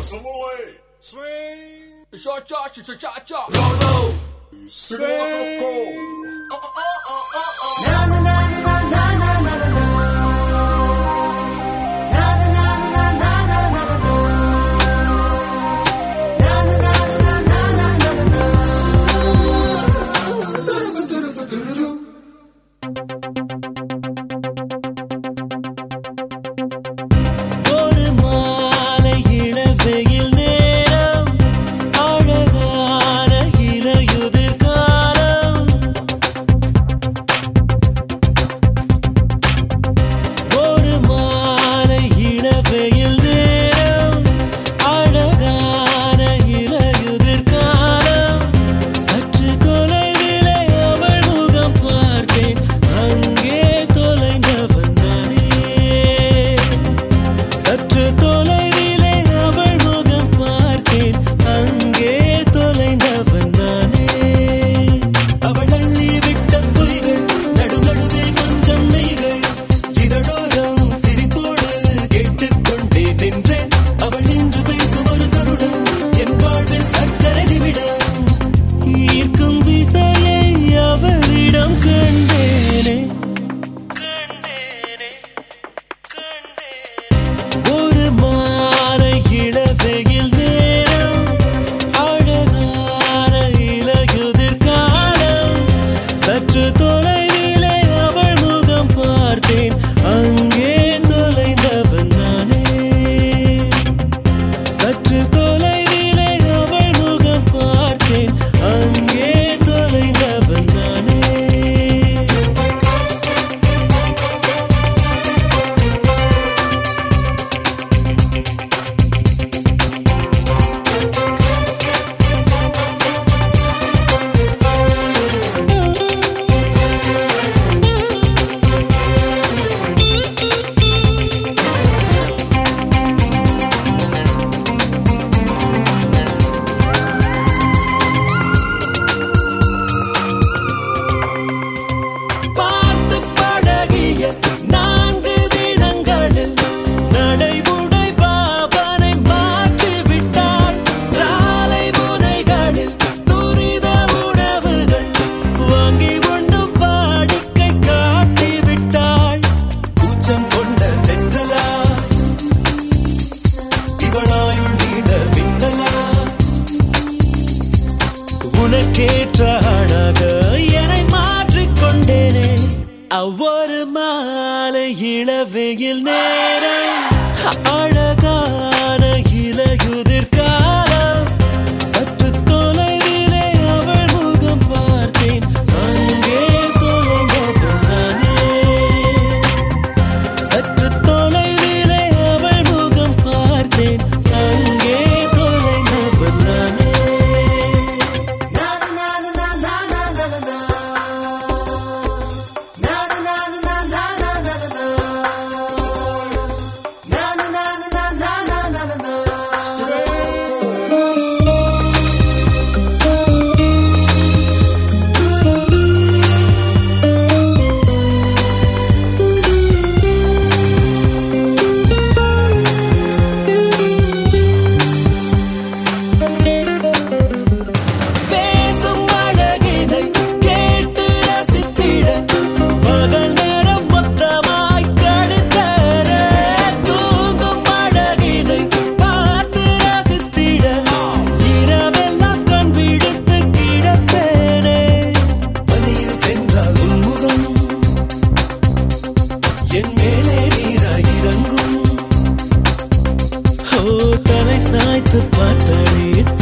Samoy. Swing. Cha-cha. Roll. Swing. Na na na na na na na na na na. Na na na na na na na na na na. Na na na na na na na na na. ஒரு மாலை இளவெயில் நேரம் அழகான இலையுதிர் காலம் ஒரு மாலை இளவெயில் நேரம் அழகான இலையுதிர் காலம் சற்று தொலைவிலே அவள் முகம் பார்த்தேன் அங்கே தொலைந்தவன் நானே சற்று தொலைவிலே அவள் முகம் பார்த்தேன் அங்கே தொலைந்தவன் நானே அவள் அள்ளி விட்ட பொய்கள் நடுநடுவே கொஞ்சம் மெய்கள் இதழோரம் சிரிப்போடு கேட்டுக்கொண்டே நின்றேன் அவள் நின்று பேசும் ஒரு தருணம் என் வாழ்வில் சக்கரை நிமிடம் ஈர்க்கும் விசையை அவளிடம் கண்டேனே ஒரு மாலை இளவெயில் நேரம் அழகான இலையுதிர் காலம் சற்று தொலைவிலே அவள் முகம் பார்த்தேன் அங்கே தொலைந்தவன் நானே சற்று தொலைவிலே அவள் முகம் பார்த்தேன் அங்கே தொலைந்தவன் நானே பார்த்து பழகிய 4 தினங்களில் நடைமுறை பாவனை மாற்றிவிட்டாள் சாலை முனைகளில் துரித உணவுகள் வாங்கி உண்ணும் வாடிக்கை காட்டிவிட்டாள் கூச்சம் கொண்ட தென்றலா இவளாயுள் நீட மின்னலா உனக்கேற்ற அழக என்னை மாற்றிக்கொண்டேனே ஒவ்வொரு மாலை இளவெயில் நேரம் அழகான இலையுதிர் காலம் சற்று தொலைவிலே அவள் முகம் பார்த்தேன் அங்கே தொலைந்தவன் நானே சற்று தொலைவிலே அவள் முகம் பார்த்தேன் அங்கே தொலைந்தவன் நானே பேசும் அழகினை கேட்டு ரசித்திட பகல் நேரம் மொத்தமாய் கழித்தேனே தூங்கும் அழகினை பார்த்து ரசித்திட இரவெல்லாம் கண் விடுத்து கிடப்பேனே பனியில் சென்றால் உன்முகம் என் மேலே நீராய் இறங்கும் தலை சாய்த்து பார்த்தாலே